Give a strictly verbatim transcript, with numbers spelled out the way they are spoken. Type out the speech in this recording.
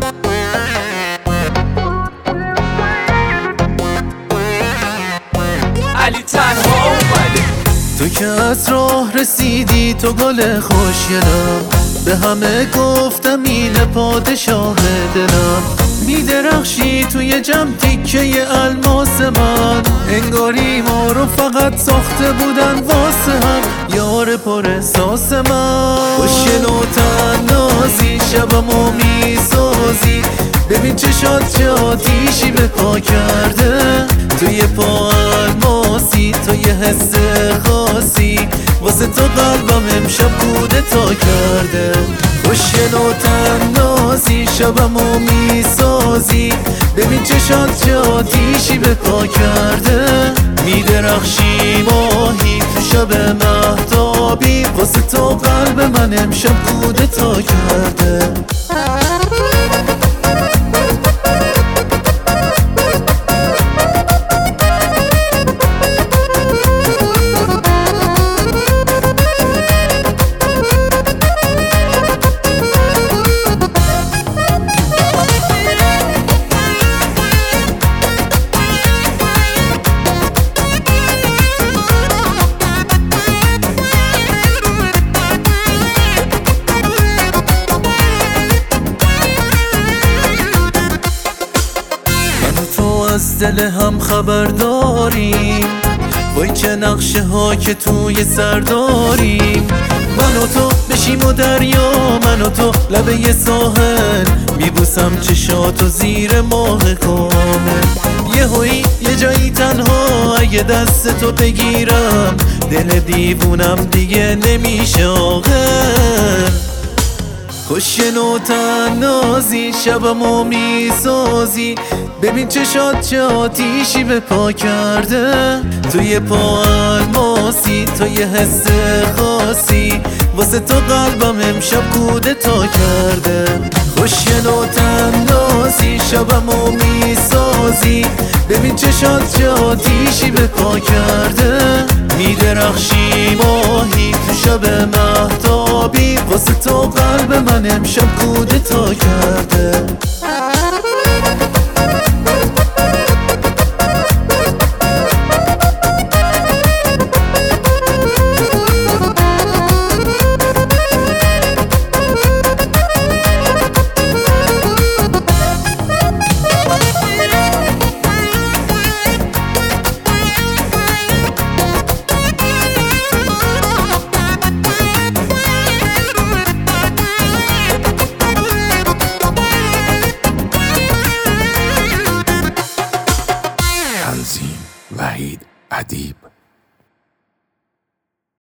علی تنها اومده. تو که از راه رسیدی تو گل خوشگلم، به همه گفتم اینه پادشاه دلم. میدرخشی توی جمع تیکه الماس من، انگاری ما رو فقط ساخته بودن واسه هم، یار پر احساس من. خوشگل و تنازی شبمو میسازی، ببین چشات چه آتیشی به پا کرده. توی پا الماسی تو یه حس خاصی، واسه تو قلبم امشب کودتا کرده. خوشگل و تنازی شبمو میسازی، ببین چشات چه آتیشی به پا کرده. میدرخشی ماهی تو شب مهتابی، واسه تو قلب من امشب کودتا کرده. از دل هم خبر داریم، وای چه نقشه ها که توی سر داریم. من و تو بشیم و دریا، من و تو لبه یه ساحل، میبوسم چشاتو زیر ماه کامل. یه هایی یه جایی تنها، اگه دست تو بگیرم دل دیوونم دیگه نمیشه آخر. خوشگل و تنازی شبمو میسازی، ببین چشات چه آتیشی به پا کرده. توی پا الماسی تو یه حس خاصی، واسه تو قلبم امشب کودتا کرده. خوشگل و تنازی شبمو میسازی، ببین چشات چه آتیشی به پا کرده. میدرخشی ماهی تو شب مهتابی، واسه تو قلب من امشب کودتا کرده. تنظیم وحید ادیب.